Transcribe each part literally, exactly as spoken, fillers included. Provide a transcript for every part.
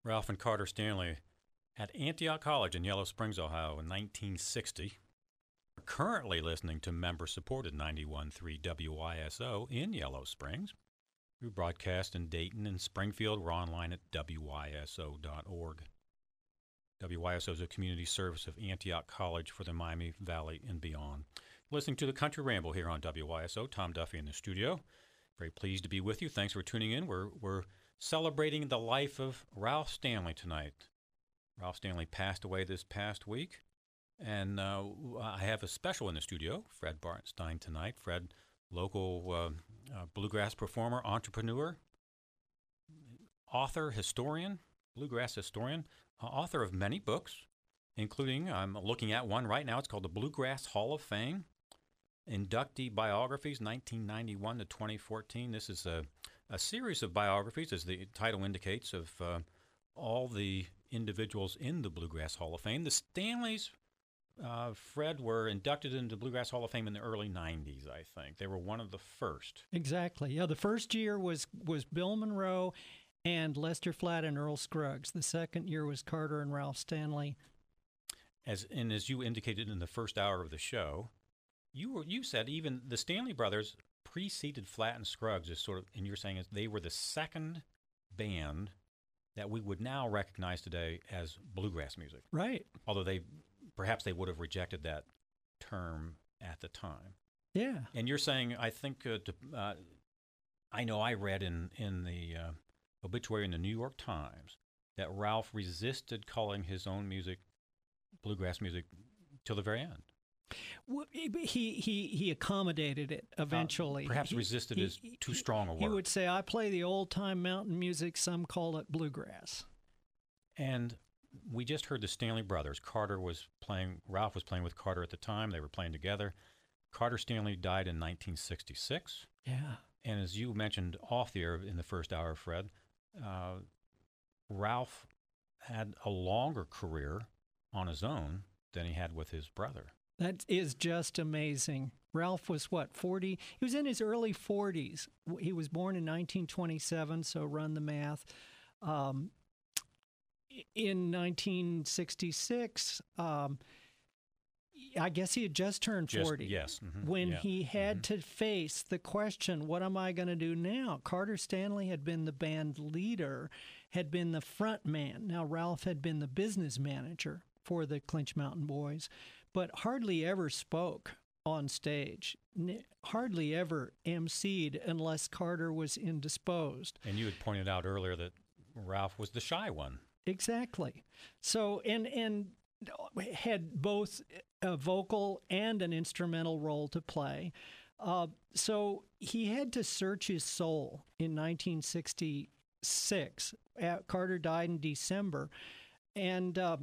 Ralph and Carter Stanley at Antioch College in Yellow Springs, Ohio in nineteen sixty. We're currently listening to member-supported ninety-one point three W Y S O in Yellow Springs. We broadcast in Dayton and Springfield. We're online at W Y S O dot org. W Y S O is a community service of Antioch College for the Miami Valley and beyond. Listening to the Country Ramble here on W Y S O. Tom Duffy in the studio. Very pleased to be with you. Thanks for tuning in. We're we're celebrating the life of Ralph Stanley tonight. Ralph Stanley passed away this past week, and uh, I have a special in the studio, Fred Bartenstein tonight. Fred, local uh, uh, bluegrass performer, entrepreneur, author, historian, bluegrass historian, uh, author of many books, including, I'm looking at one right now, it's called the Bluegrass Hall of Fame, Inductee Biographies, nineteen ninety-one to twenty fourteen. This is a, a series of biographies, as the title indicates, of uh, all the individuals in the Bluegrass Hall of Fame. The Stanleys, uh, Fred, were inducted into the Bluegrass Hall of Fame in the early nineties, I think. They were one of the first. Exactly. Yeah, the first year was, was Bill Monroe and Lester Flatt and Earl Scruggs. The second year was Carter and Ralph Stanley. As and as you indicated in the first hour of the show, you were you said even the Stanley brothers preceded Flatt and Scruggs as sort of, and you're saying they were the second band that we would now recognize today as bluegrass music. Right. Although they perhaps they would have rejected that term at the time. Yeah. And you're saying, I think, uh, to, uh, I know I read in in the uh, obituary in the New York Times that Ralph resisted calling his own music bluegrass music till the very end. Well, he he he accommodated it eventually. Uh, perhaps he, resisted he, is too strong a word. He would say, "I play the old time mountain music. Some call it bluegrass." And we just heard the Stanley brothers. Carter was playing. Ralph was playing with Carter at the time. They were playing together. Carter Stanley died in nineteen sixty-six. Yeah. And as you mentioned off the air in the first hour, Fred, uh, Ralph had a longer career on his own than he had with his brother. That is just amazing. Ralph was, what, forty? He was in his early forties. He was born in nineteen twenty-seven, so run the math. Um, in nineteen sixty-six, um, I guess he had just turned just, forty. Yes. Mm-hmm. When yeah. he had mm-hmm. to face the question, what am I going to do now? Carter Stanley had been the band leader, had been the front man. Now, Ralph had been the business manager for the Clinch Mountain Boys, but hardly ever spoke on stage, N- hardly ever emceed unless Carter was indisposed. And you had pointed out earlier that Ralph was the shy one. Exactly. So, and and had both a vocal and an instrumental role to play. Uh, so he had to search his soul in nineteen sixty-six. Uh, Carter died in December. And uh,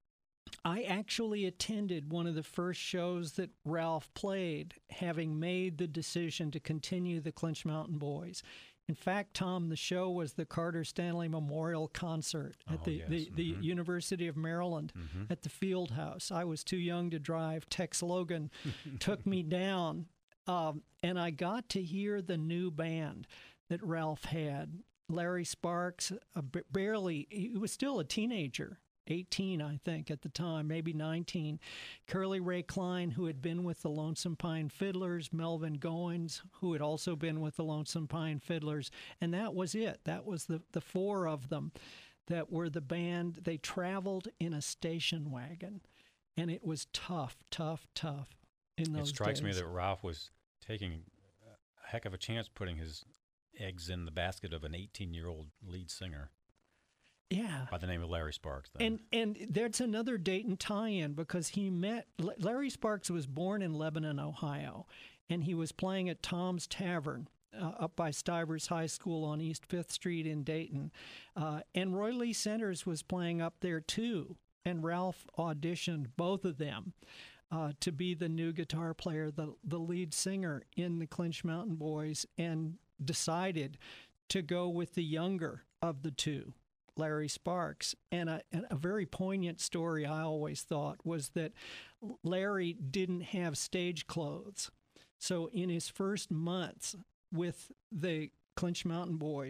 I actually attended one of the first shows that Ralph played, having made the decision to continue the Clinch Mountain Boys. In fact, Tom, the show was the Carter Stanley Memorial Concert at oh, the, yes. the, the mm-hmm. University of Maryland mm-hmm. at the Field House. I was too young to drive. Tex Logan took me down, um, and I got to hear the new band that Ralph had. Larry Sparks, uh, b- barely, he was still a teenager. eighteen, I think, at the time, maybe nineteen. Curly Ray Klein, who had been with the Lonesome Pine Fiddlers, Melvin Goins, who had also been with the Lonesome Pine Fiddlers, and that was it. That was the, the four of them that were the band. They traveled in a station wagon, and it was tough, tough, tough in those days. It strikes days. me that Ralph was taking a heck of a chance putting his eggs in the basket of an eighteen-year-old lead singer. Yeah. By the name of Larry Sparks. Then. And and there's another Dayton tie-in because he met, Larry Sparks was born in Lebanon, Ohio, and he was playing at Tom's Tavern uh, up by Stivers High School on East Fifth Street in Dayton. Uh, and Roy Lee Centers was playing up there too, and Ralph auditioned both of them uh, to be the new guitar player, the, the lead singer in the Clinch Mountain Boys, and decided to go with the younger of the two, Larry Sparks. And a, and a very poignant story I always thought was that Larry didn't have stage clothes. So in his first months with the Clinch Mountain Boys,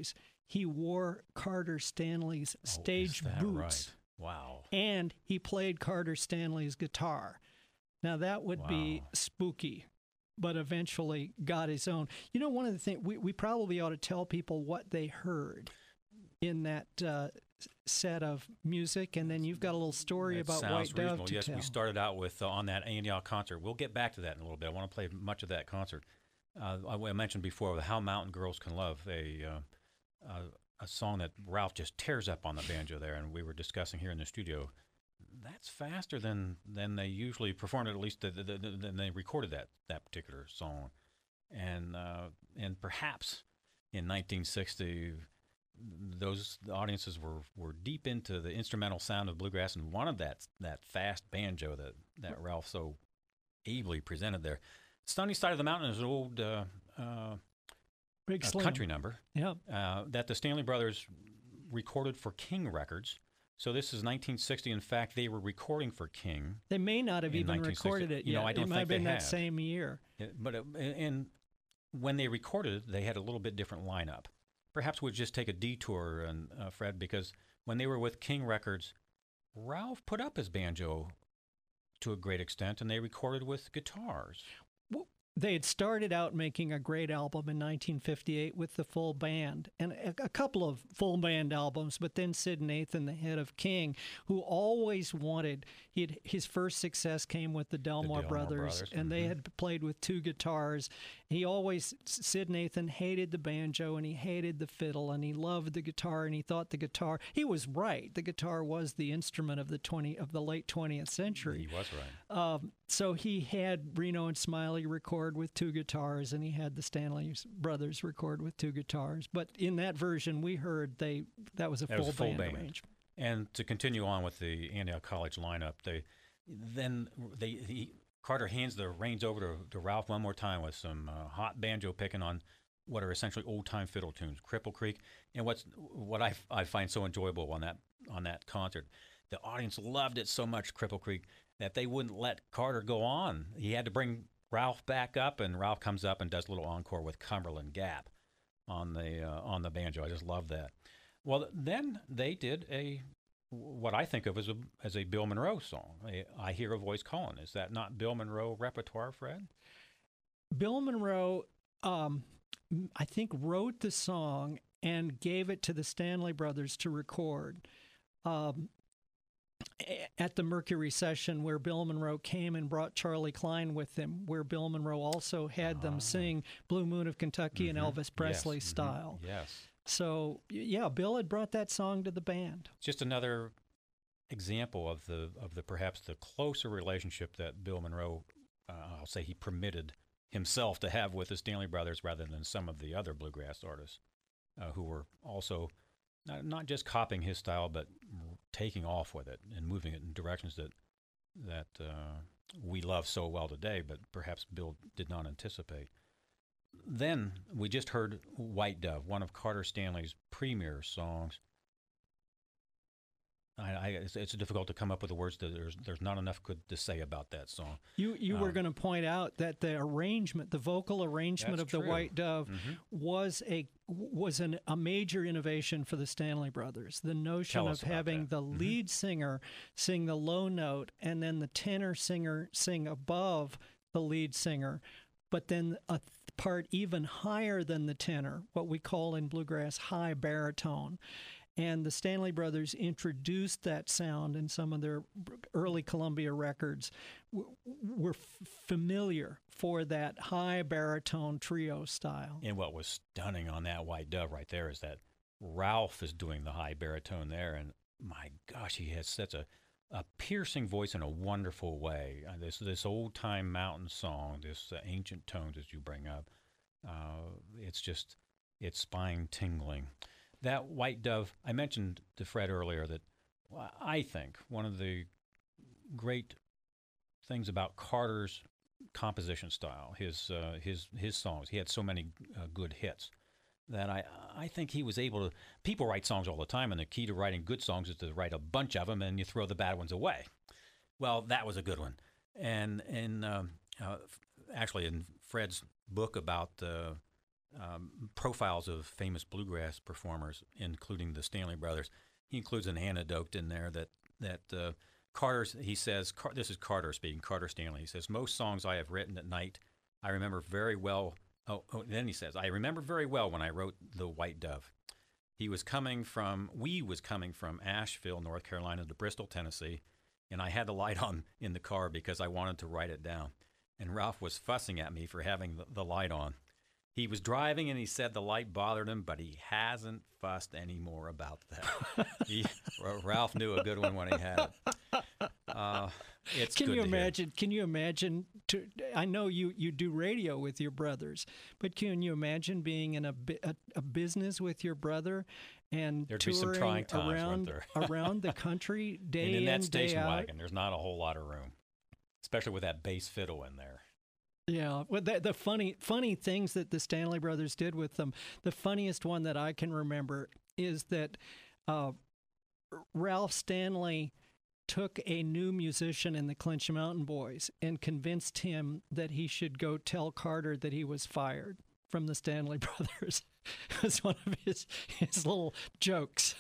he wore Carter Stanley's stage oh, is that boots. Right? Wow. And he played Carter Stanley's guitar. Now, that would wow. be spooky, but eventually got his own. You know, one of the things, we, we probably ought to tell people what they heard in that uh, set of music, and then you've got a little story that about sounds White Dove reasonable. to yes, tell. we started out with uh, on that Antioch concert. We'll get back to that in a little bit. I want to play much of that concert. Uh, I, I mentioned before the How Mountain Girls Can Love, a uh, uh, a song that Ralph just tears up on the banjo there, and we were discussing here in the studio. That's faster than, than they usually performed it, at least the, the, the, than they recorded that, that particular song. And uh, and perhaps in nineteen sixty, those audiences were, were deep into the instrumental sound of bluegrass and wanted that that fast banjo that, that Ralph so ably presented there. Sunny Side of the Mountain is an old uh, uh, Big uh, Slim. country number Yeah. uh, that the Stanley Brothers recorded for King Records. So this is nineteen sixty. In fact, they were recording for King. They may not have in even nineteen sixty. recorded it yet. You know, I don't it might think have been they that have. same year. It- but it, and when they recorded it, they had a little bit different lineup. Perhaps we'll just take a detour, and uh, Fred, because when they were with King Records, Ralph put up his banjo to a great extent, and they recorded with guitars. Well, they had started out making a great album in nineteen fifty-eight with the full band, and a, a couple of full band albums, but then Sid Nathan, the head of King, who always wanted, he had, his first success came with the Delmore, Delmore Brothers, Brothers, and mhm. they had played with two guitars. He always, Sid Nathan hated the banjo, and he hated the fiddle, and he loved the guitar, and he thought the guitar, he was right, the guitar was the instrument of the twenty of the late twentieth century. He was right. Um, so he had Reno and Smiley record with two guitars, and he had the Stanley Brothers record with two guitars. But in that version we heard, they that was a That full, was a full band, band. arrangement. And to continue on with the Antioch College lineup, they then they he, Carter hands the reins over to, to Ralph one more time with some uh, hot banjo picking on what are essentially old-time fiddle tunes, Cripple Creek. And what's what I, I find so enjoyable on that on that concert, the audience loved it so much, Cripple Creek, that they wouldn't let Carter go on. He had to bring Ralph back up, and Ralph comes up and does a little encore with Cumberland Gap on the uh, on the banjo. I just love that. Well, then they did a what I think of as a as a Bill Monroe song. A, I Hear a Voice Calling. Is that not Bill Monroe repertoire, Fred? Bill Monroe, um, I think, wrote the song and gave it to the Stanley Brothers to record. Um, at the Mercury session where Bill Monroe came and brought Charlie Klein with him, where Bill Monroe also had Ah. them sing Blue Moon of Kentucky Mhm. in Elvis Presley Yes, mhm, style. Yes. So, y- yeah, Bill had brought that song to the band. Just another example of the of the perhaps the closer relationship that Bill Monroe, uh, I'll say, he permitted himself to have with the Stanley Brothers rather than some of the other bluegrass artists uh, who were also not, not just copying his style, but taking off with it and moving it in directions that that uh, we love so well today, but perhaps Bill did not anticipate. Then we just heard White Dove, one of Carter Stanley's premier songs. I, I, it's, it's difficult to come up with the words. That there's there's not enough good to say about that song. You you were Um, going to point out that the arrangement, the vocal arrangement That's of the true. White Dove, Mhm. was a was an, a major innovation for the Stanley Brothers. The notion Tell of us about having that. the Mhm. lead singer sing the low note and then the tenor singer sing above the lead singer, but then a th- part even higher than the tenor, what we call in bluegrass high baritone. And the Stanley Brothers introduced that sound in some of their early Columbia records, w- were f- familiar for that high baritone trio style. And what was stunning on that White Dove right there is that Ralph is doing the high baritone there, and my gosh, he has such a, a piercing voice in a wonderful way. Uh, this this old time mountain song, this uh, ancient tones as you bring up, uh, it's just it's spine tingling. That White Dove, I mentioned to Fred earlier that well, I think one of the great things about Carter's composition style, his uh, his his songs, he had so many uh, good hits that I I think he was able to. People write songs all the time, and the key to writing good songs is to write a bunch of them, and you throw the bad ones away. Well, that was a good one, and and um, uh, actually in Fred's book about uh, um, profiles of famous bluegrass performers, including the Stanley Brothers. He includes an anecdote in there that that uh, Carter's. He says, Car- "This is Carter speaking. Carter Stanley." He says, "Most songs I have written at night, I remember very well." Oh, oh then he says, "I remember very well when I wrote The White Dove. He was coming from. We was coming from Asheville, North Carolina, to Bristol, Tennessee, and I had the light on in the car because I wanted to write it down. And Ralph was fussing at me for having the, the light on. He was driving, and he said the light bothered him, but he hasn't fussed any more about that." he, Ralph knew a good one when he had it. Uh, it's can good you to imagine? hear. Can you imagine? To, I know you, you do radio with your brothers, but can you imagine being in a, a, a business with your brother and There'd be some touring trying times, wouldn't around there? around the country day and in that in, station day out? wagon, there's not a whole lot of room, especially with that bass fiddle in there. Yeah, well, the, the funny funny things that the Stanley Brothers did with them. The funniest one that I can remember is that uh, Ralph Stanley took a new musician in the Clinch Mountain Boys and convinced him that he should go tell Carter that he was fired from the Stanley Brothers. It was one of his his little jokes.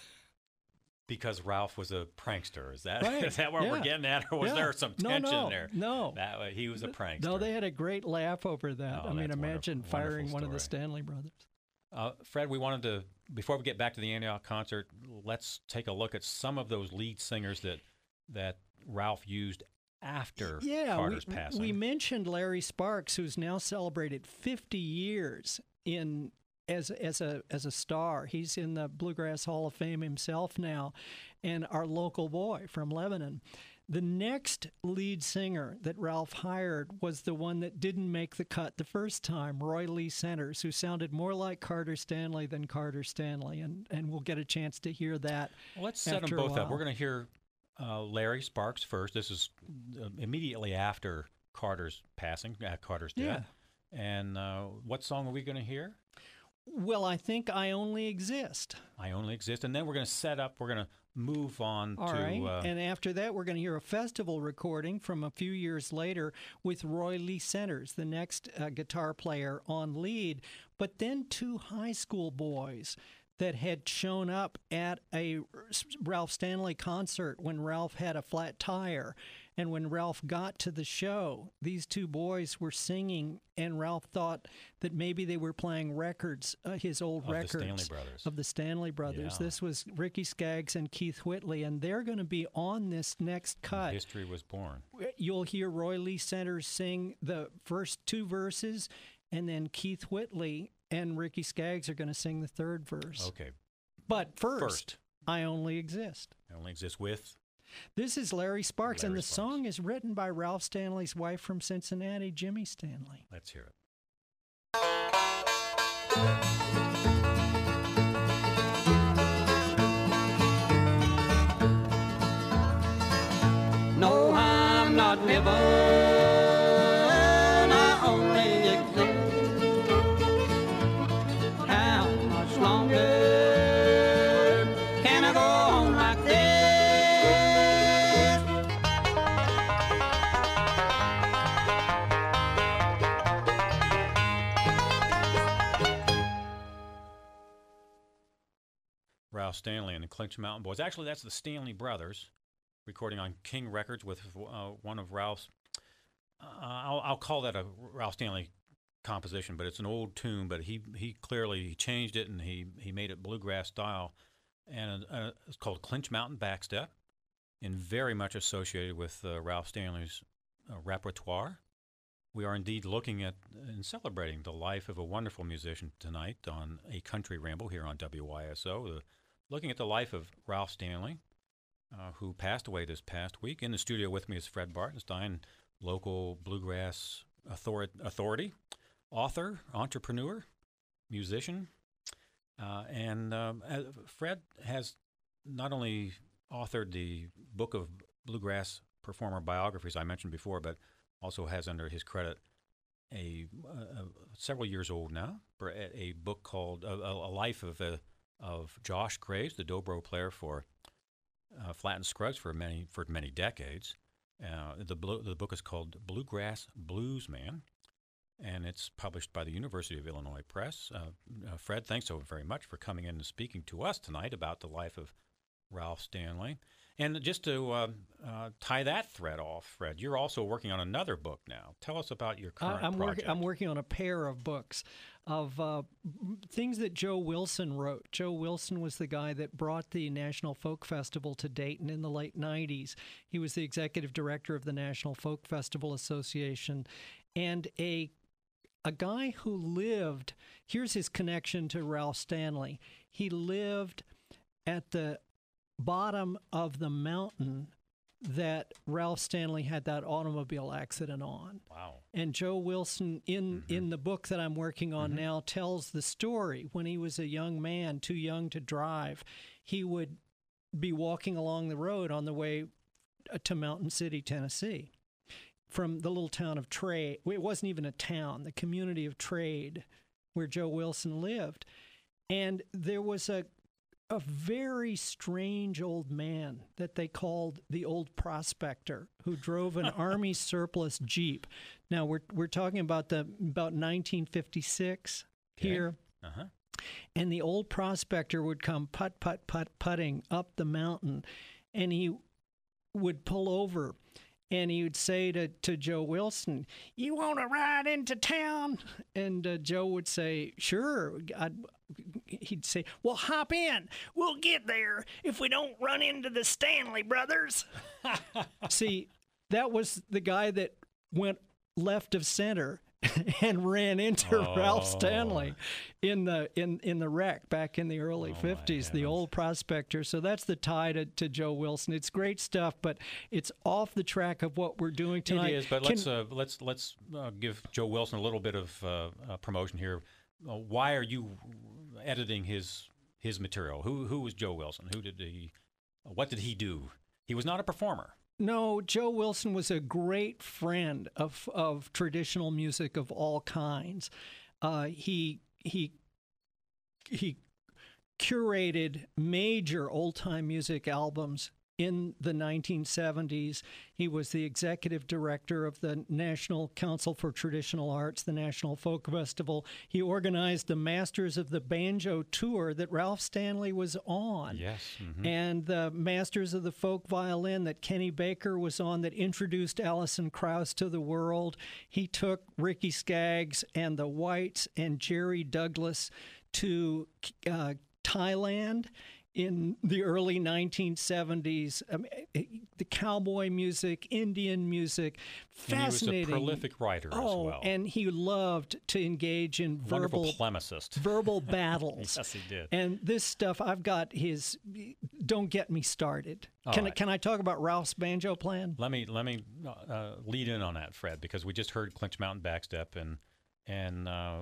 Because Ralph was a prankster. Is that Right. is that what Yeah. we're getting at, or was Yeah. there some No, tension no, there? no. That way, he was a prankster. No, they had a great laugh over that. Oh, I mean, that's imagine wonderful- firing wonderful one of the story. Stanley Brothers. Uh, Fred, we wanted to, before we get back to the Antioch concert, let's take a look at some of those lead singers that that Ralph used after yeah, Carter's we, passing. we mentioned Larry Sparks, who's now celebrated fifty years in as as a as a star. He's in the Bluegrass Hall of Fame himself now, and our local boy from Lebanon. The next lead singer that Ralph hired was the one that didn't make the cut the first time, Roy Lee Centers, who sounded more like Carter Stanley than Carter Stanley, and, and we'll get a chance to hear that. Well, let's set them after a both up. while. We're going to hear uh, Larry Sparks first. This is uh, immediately after Carter's passing, uh, Carter's death. And uh, what song are we going to hear? Well, I think I Only Exist. I Only Exist. And then we're going to set up, we're going to move on All to... right. Uh, And after that, we're going to hear a festival recording from a few years later with Roy Lee Centers, the next uh, guitar player on lead. But then two high school boys that had shown up at a Ralph Stanley concert when Ralph had a flat tire. And when Ralph got to the show, these two boys were singing, and Ralph thought that maybe they were playing records, uh, his old Of the records. Stanley Brothers. Of the Stanley Brothers. Yeah. This was Ricky Skaggs and Keith Whitley, and they're going to be on this next cut. History was born. You'll hear Roy Lee Centers sing the first two verses, and then Keith Whitley and Ricky Skaggs are going to sing the third verse. Okay. But first, First. I Only Exist. I Only Exist with... This is Larry Sparks, and Larry the Sparks. song is written by Ralph Stanley's wife from Cincinnati, Jimmy Stanley. Let's hear it. No, I'm not living, I only exist. How much longer can I go on like this? Ralph Stanley and the Clinch Mountain Boys. Actually, that's the Stanley Brothers recording on King Records with uh, one of Ralph's. Uh, I'll, I'll call that a Ralph Stanley composition, but it's an old tune. But he he clearly changed it and he he made it bluegrass style, and uh, it's called Clinch Mountain Backstep, and very much associated with uh, Ralph Stanley's uh, repertoire. We are indeed looking at and celebrating the life of a wonderful musician tonight on A Country Ramble here on W Y S O. The, looking at the life of Ralph Stanley, uh, who passed away this past week. In the studio with me is Fred Bartenstein, local bluegrass author- authority, author, entrepreneur, musician. Uh, and um, uh, Fred has not only authored the book of bluegrass performer biographies I mentioned before, but also has under his credit a, uh, several years old now, a, a book called a, a Life of uh, of Josh Graves, the dobro player for uh, Flatt and Scruggs for many for many decades. Uh, the blue, the book is called Bluegrass Bluesman, and it's published by the University of Illinois Press. Uh, uh, Fred, thanks so very much for coming in and speaking to us tonight about the life of Ralph Stanley. And just to uh, uh, tie that thread off, Fred, you're also working on another book now. Tell us about your current uh, I'm project. Work, I'm working on a pair of books of uh, things that Joe Wilson wrote. Joe Wilson was the guy that brought the National Folk Festival to Dayton in the late nineties. He was the executive director of the National Folk Festival Association, and a a guy who lived, here's his connection to Ralph Stanley. He lived at the bottom of the mountain that Ralph Stanley had that automobile accident on. Wow. And Joe Wilson, in, Mm-hmm. in the book that I'm working on Mhm. now, tells the story. When he was a young man, too young to drive, he would be walking along the road on the way to Mountain City, Tennessee, from the little town of Trade. It wasn't even a town, the community of Trade, where Joe Wilson lived. And there was a a very strange old man that they called the Old Prospector, who drove an Army surplus Jeep. Now we're we're talking about the about nineteen fifty-six Okay. here. Uh-huh. And the Old Prospector would come putt putt putt putting up the mountain, and he would pull over, and he would say to, to Joe Wilson, "You want to ride into town?" And uh, Joe would say, "Sure." I'd, he'd say, "Well, hop in. We'll get there if we don't run into the Stanley brothers." See, that was the guy that went left of center and ran into Oh. Ralph Stanley in the in, in the wreck back in the early Oh, my fifties, the heavens. Old Prospector. So that's the tie to, to Joe Wilson. It's great stuff, but it's off the track of what we're doing tonight. It is, but Can- let's uh, let's let's uh, give Joe Wilson a little bit of uh, uh, promotion here. Uh, why are you editing his his material? Who who was Joe Wilson? Who did he? What did he do? He was not a performer. No, Joe Wilson was a great friend of of traditional music of all kinds. Uh, he he he curated major old time music albums in the nineteen seventies. He was the executive director of the National Council for Traditional Arts, the National Folk Festival. He organized the Masters of the Banjo tour that Ralph Stanley was on. Yes. Mhm. And the Masters of the Folk Violin that Kenny Baker was on that introduced Alison Krauss to the world. He took Ricky Skaggs and the Whites and Jerry Douglas to uh, Thailand in the early nineteen seventies. Um, the cowboy music, Indian music, fascinating. And he was a prolific writer oh, as well. and he loved to engage in Wonderful verbal polemicist. verbal battles. Yes, he did. And this stuff, I've got his. Don't get me started. All Can I right. can I talk about Ralph's banjo plan? Let me let me uh, lead in on that, Fred, because we just heard Clinch Mountain Backstep, and and uh,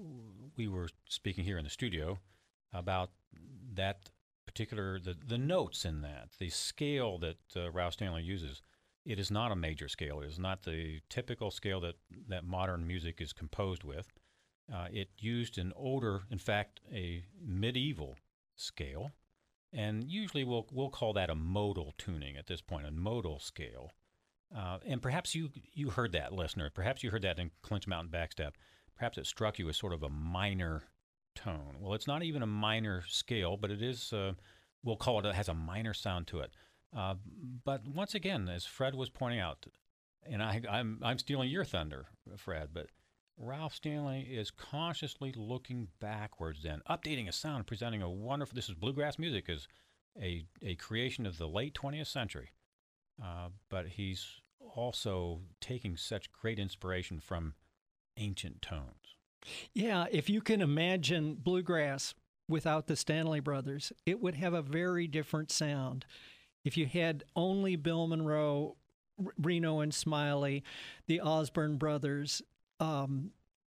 we were speaking here in the studio about that particular the the notes in that, the scale that uh, Ralph Stanley uses. It is not a major scale. It is not the typical scale that that modern music is composed with. Uh, it used an older, in fact, a medieval scale. And usually we'll we'll call that a modal tuning at this point, a modal scale. Uh, and perhaps you you heard that, listener. Perhaps you heard that in Clinch Mountain Backstep. Perhaps it struck you as sort of a minor tone. Well, it's not even a minor scale, but it is, uh, we'll call it, it has a minor sound to it. Uh, but once again, as Fred was pointing out, and I, I'm, I'm stealing your thunder, Fred, but Ralph Stanley is consciously looking backwards then, updating a sound, presenting a wonderful, this is bluegrass music, is a, a creation of the late twentieth century. Uh, but he's also taking such great inspiration from ancient tones. Yeah, if you can imagine bluegrass without the Stanley Brothers, it would have a very different sound. If you had only Bill Monroe, R- Reno and Smiley, the Osborne Brothers, um,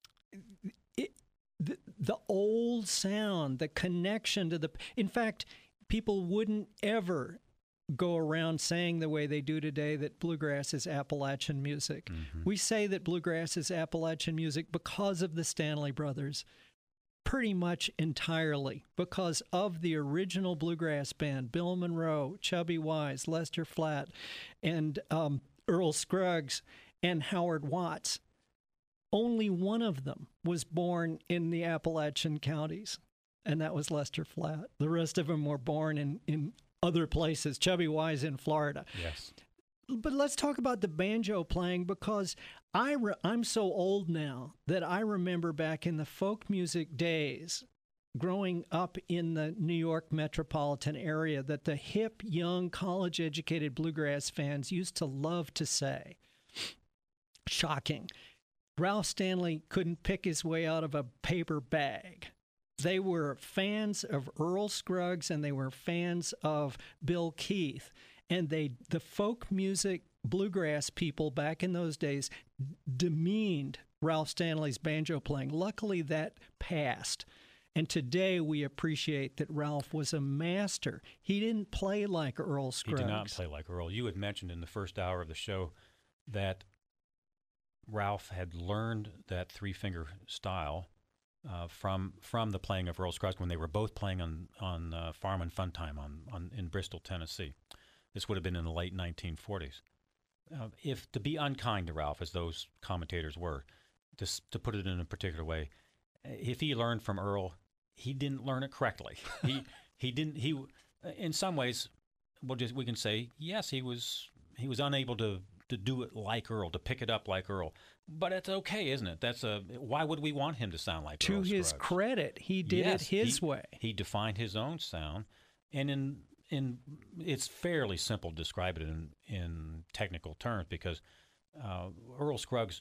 it, the, the old sound, the connection to the... In fact, people wouldn't ever go around saying the way they do today that bluegrass is Appalachian music. Mm-hmm. We say that bluegrass is Appalachian music because of the Stanley Brothers, pretty much entirely because of the original bluegrass band, Bill Monroe, Chubby Wise, Lester Flatt, and um, Earl Scruggs, and Howard Watts. only one of them was born in the Appalachian counties, and that was Lester Flatt. The rest of them were born in, in other places. Chubby Wise in Florida. Yes. But let's talk about the banjo playing, because I re- I'm so old now that I remember back in the folk music days, growing up in the New York metropolitan area, that the hip, young, college-educated bluegrass fans used to love to say, shocking, Ralph Stanley couldn't pick his way out of a paper bag. They were fans of Earl Scruggs, and they were fans of Bill Keith. And they, the folk music bluegrass people back in those days demeaned Ralph Stanley's banjo playing. Luckily, that passed. And today we appreciate that Ralph was a master. He didn't play like Earl Scruggs. He did not play like Earl. You had mentioned in the first hour of the show that Ralph had learned that three-finger style uh, from from the playing of Earl Scruggs when they were both playing on on uh, Farm and Fun Time on, on in Bristol, Tennessee. This would have been in the late nineteen forties. Uh, if to be unkind to Ralph, as those commentators were, to, to put it in a particular way, if he learned from Earl, he didn't learn it correctly. he he didn't he in some ways, we'll just we can say yes, he was he was unable to to do it like Earl, to pick it up like Earl. But it's okay, isn't it? That's a why would we want him to sound like to Earl his Scruggs? credit, he did Yes, it his he, way. He defined his own sound, and in in it's fairly simple to describe it in in technical terms, because uh, Earl Scruggs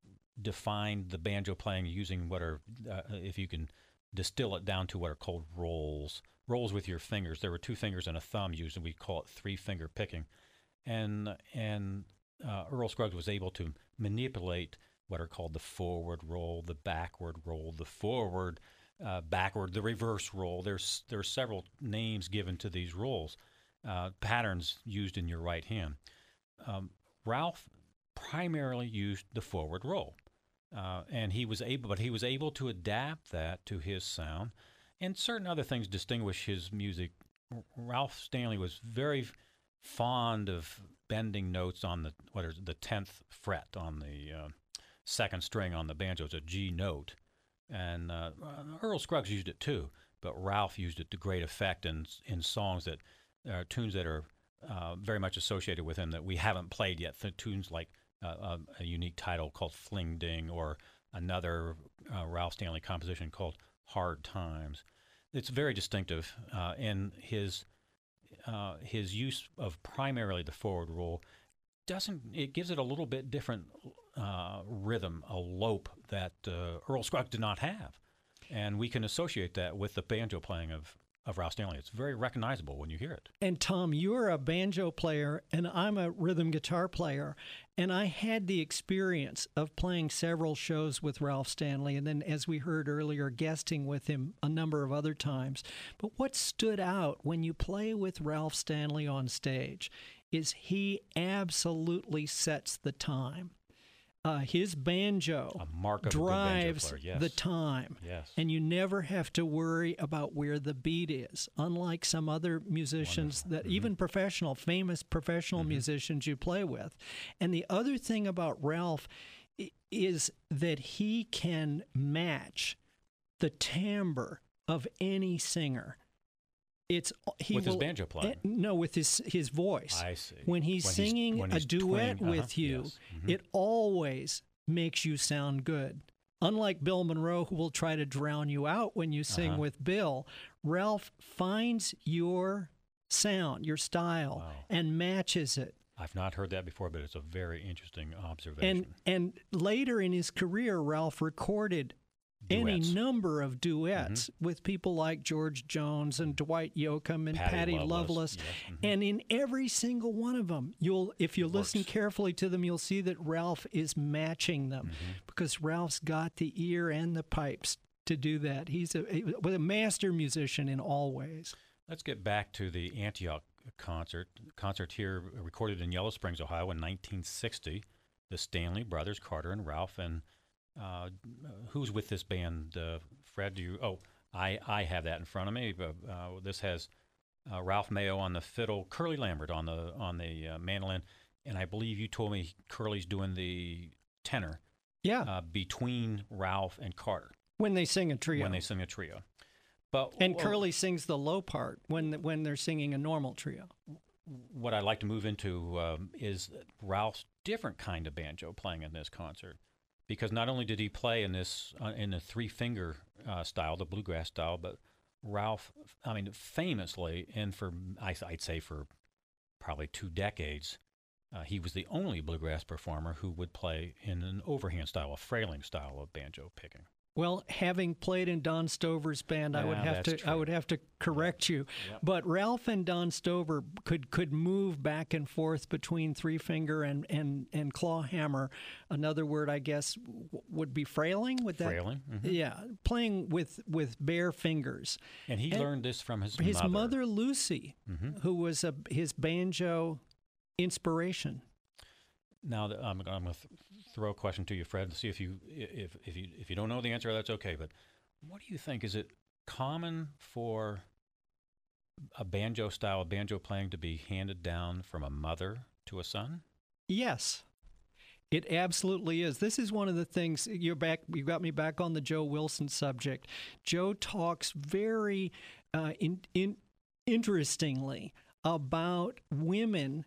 defined the banjo playing using what are, uh, if you can distill it down to what are called rolls. Rolls with your fingers. There were two fingers and a thumb used, and we call it three-finger picking. And and uh, Earl Scruggs was able to manipulate what are called the forward roll, the backward roll, the forward, uh, backward, the reverse roll. There's there are several names given to these rolls, uh, patterns used in your right hand. Um, Ralph primarily used the forward roll. Uh, and he was able, but he was able to adapt that to his sound, and certain other things distinguish his music. R- Ralph Stanley was very f- fond of bending notes on the what is the tenth fret on the uh, second string on the banjo. It's a G note, and uh, Earl Scruggs used it too, but Ralph used it to great effect in in songs that are tunes that are uh, very much associated with him that we haven't played yet. The tunes like. Uh, a, a unique title called Fling Ding, or another uh, Ralph Stanley composition called Hard Times. It's very distinctive, uh, and his uh, his use of primarily the forward roll doesn't it gives it a little bit different uh, rhythm, a lope that uh, Earl Scruggs did not have, and we can associate that with the banjo playing of. of Ralph Stanley. It's very recognizable when you hear it. And Tom, you're a banjo player, and I'm a rhythm guitar player, and I had the experience of playing several shows with Ralph Stanley, and then, as we heard earlier, guesting with him a number of other times. But what stood out when you play with Ralph Stanley on stage is he absolutely sets the time. Uh, his banjo a mark of drives a good banjo player. Yes. the time, yes. and you never have to worry about where the beat is, unlike some other musicians Wonderful. that Mm-hmm. even professional, famous professional mm-hmm. musicians you play with. And the other thing about Ralph i- is that he can match the timbre of any singer. It's he with will, his banjo playing. eh, no, with his his voice. I see. When he's When he's- singing when a he's duet twanging, with uh-huh, you, yes. Mhm. it always makes you sound good. Unlike Bill Monroe, who will try to drown you out when you sing Uh-huh. with Bill, Ralph finds your sound, your style, Wow. and matches it. I've not heard that before, but it's a very interesting observation. And and later in his career, Ralph recorded any Duets. number of duets with people like George Jones and Dwight Yoakam and Patty Patty, Loveless, Loveless. yes, mhm. And in every single one of them, you'll if you It listen works. carefully to them, you'll see that Ralph is matching them because Ralph's got the ear and the pipes to do that. He's a, he was a master musician in all ways. Let's get back to the Antioch concert. Concert here recorded in Yellow Springs, Ohio in nineteen sixty. The Stanley brothers, Carter and Ralph. And uh, who's with this band? Uh, Fred, do you? Oh, I, I have that in front of me. Uh, uh, this has uh, Ralph Mayo on the fiddle, Curly Lambert on the on the uh, mandolin, and I believe you told me Curly's doing the tenor. Yeah, uh, between Ralph and Carter when they sing a trio. when they sing a trio. But and well, Curly sings the low part when when they're singing a normal trio. what I'd like to move into um, is Ralph's different kind of banjo playing in this concert, because not only did he play in this uh, in the three finger uh, style, the bluegrass style, but Ralph, I mean, famously, and for I, I'd say for probably two decades, uh, he was the only bluegrass performer who would play in an overhand style, a frailing style of banjo picking. Well, having played in Don Stover's band, I would Yeah, have that's to I true. would have to correct you. Yep. But Ralph and Don Stover could could move back and forth between three finger and and and claw hammer. Another word, I guess, w- would be frailing. Would that? Frailing, mhm. Yeah, playing with with bare fingers. And he And learned this from his, His mother. mother Lucy, Mhm. who was a his banjo inspiration. Now, the- I'm, I'm going to th- throw a question to you, Fred, to see if you if if you if you don't know the answer, that's okay. But what do you think? Is it common for a banjo style of banjo playing to be handed down from a mother to a son? Yes, it absolutely is. This is one of the things you're back. You got me back on the Joe Wilson subject. Joe talks very uh, in, in, interestingly about women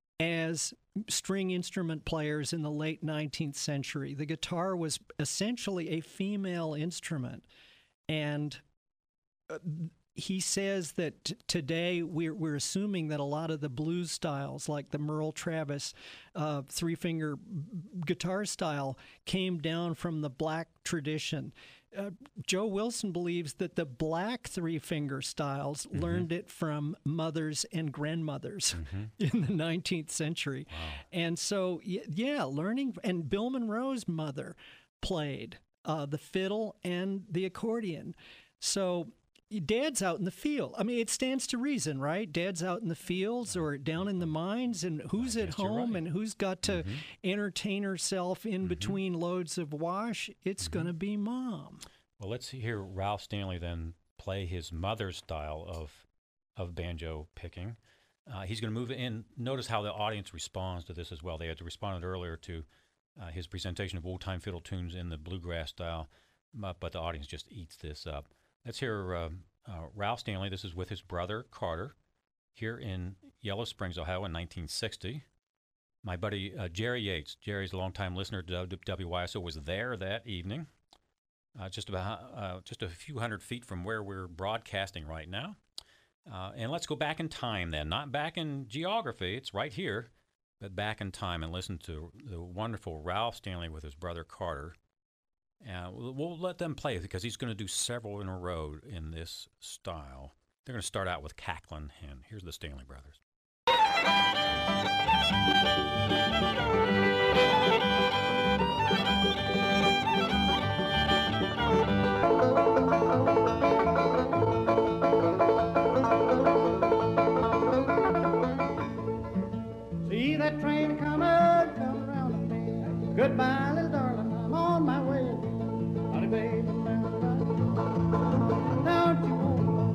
as string instrument players in the late nineteenth century. The guitar was essentially a female instrument, and uh, he says that t- today we're, we're assuming that a lot of the blues styles, like the Merle Travis uh, three-finger guitar style, came down from the black tradition. Uh, Joe Wilson believes that the black three-finger styles Mm-hmm. learned it from mothers and grandmothers Mm-hmm. in the nineteenth century. Wow. And so, y- yeah, learning, and Bill Monroe's mother played uh, the fiddle and the accordion. So Dad's out in the field. I mean, it stands to reason, right? Dad's out in the fields or down in the mines, and who's I at guess you're home right. and who's got to Mhm. entertain herself in between loads of wash? It's Mm-hmm. going to be Mom. Well, let's hear Ralph Stanley then play his mother's style of of banjo picking. Uh, he's going to move in. Notice how the audience responds to this as well. They had responded earlier to uh, his presentation of old-time fiddle tunes in the bluegrass style, but, but the audience just eats this up. Let's hear uh, uh, Ralph Stanley. This is with his brother Carter here in Yellow Springs, Ohio, in nineteen sixty. My buddy uh, Jerry Yates, Jerry's a longtime listener to W Y S O, was there that evening. Uh, just about uh, just a few hundred feet from where we're broadcasting right now. Uh, and let's go back in time then, not back in geography, it's right here, but back in time and listen to the wonderful Ralph Stanley with his brother Carter. Uh, we'll, we'll let them play because he's going to do several in a row in this style. They're going to start out with Cackling Hen. Here's the Stanley Brothers. See that train coming, coming round the bend. Goodbye, little darling, I'm on my way again. Honey, baby, don't you want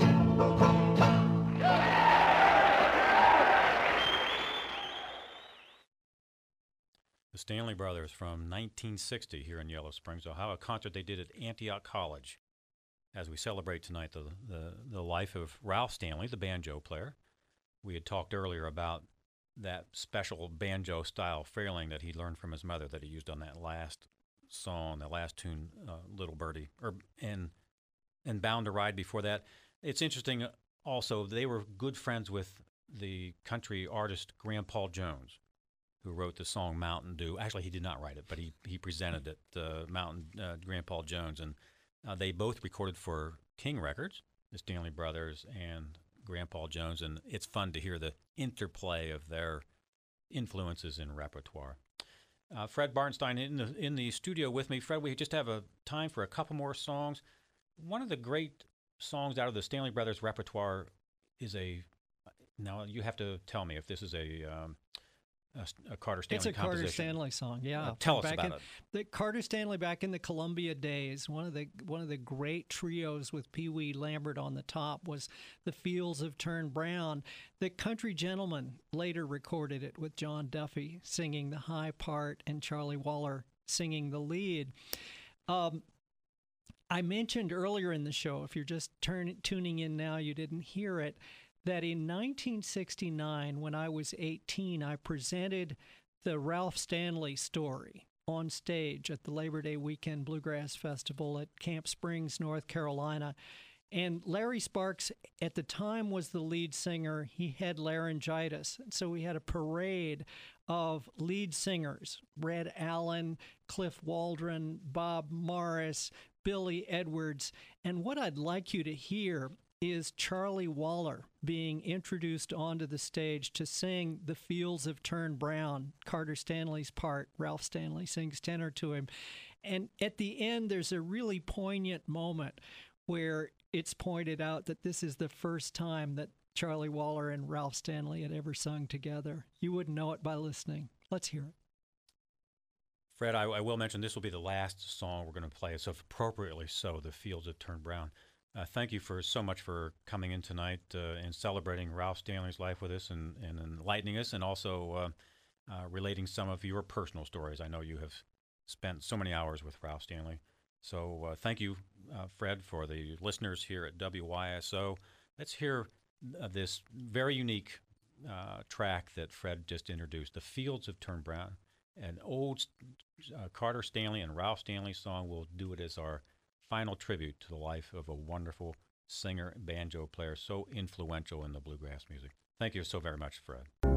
The Stanley Brothers from nineteen sixty here in Yellow Springs, Ohio, a concert they did at Antioch College as we celebrate tonight the, the, the life of Ralph Stanley, the banjo player. We had talked earlier about that special banjo style frailing that he learned from his mother that he used on that last song, that last tune, uh, Little Birdie, or and and Bound to Ride before that. It's interesting uh, also, they were good friends with the country artist Graham Paul Jones, who wrote the song Mountain Dew. Actually, he did not write it, but he, he presented it, uh, Mountain uh, Graham Paul Jones. And uh, they both recorded for King Records, the Stanley Brothers and Graham Paul Jones. And it's fun to hear the interplay of their influences in repertoire. Uh, Fred Bartenstein in the, in the studio with me. Fred, we just have a time for a couple more songs. One of the great songs out of the Stanley Brothers repertoire is a, now you have to tell me if this is a... Um, A, a Carter Stanley It's a Carter composition. Stanley song, yeah. Uh, tell us back about in, it. The Carter Stanley back in the Columbia days, one of the one of the great trios with Pee Wee Lambert on the top was The Fields Have Turned Brown. The Country Gentlemen later recorded it with John Duffy singing the high part and Charlie Waller singing the lead. Um, I mentioned earlier in the show, if you're just turn, tuning in now, you didn't hear it, that in nineteen sixty-nine, when I was eighteen, I presented the Ralph Stanley story on stage at the Labor Day Weekend Bluegrass Festival at Camp Springs, North Carolina. And Larry Sparks, at the time, was the lead singer. He had laryngitis. So we had a parade of lead singers, Red Allen, Cliff Waldron, Bob Morris, Billy Edwards. And what I'd like you to hear is Charlie Waller being introduced onto the stage to sing The Fields Have Turned Brown, Carter Stanley's part. Ralph Stanley sings tenor to him. And at the end, there's a really poignant moment where it's pointed out that this is the first time that Charlie Waller and Ralph Stanley had ever sung together. You wouldn't know it by listening. Let's hear it. Fred, I, I will mention this will be the last song we're going to play, so appropriately so, The Fields Have Turned Brown. Uh, thank you for so much for coming in tonight uh, and celebrating Ralph Stanley's life with us and, and enlightening us, and also uh, uh, relating some of your personal stories. I know you have spent so many hours with Ralph Stanley. So uh, thank you, uh, Fred, for the listeners here at W Y S O. Let's hear uh, this very unique uh, track that Fred just introduced, The Fields Have Turned Brown, an old uh, Carter Stanley and Ralph Stanley song. We'll do it as our final tribute to the life of a wonderful singer, banjo player, so influential in the bluegrass music. Thank you so very much, Fred.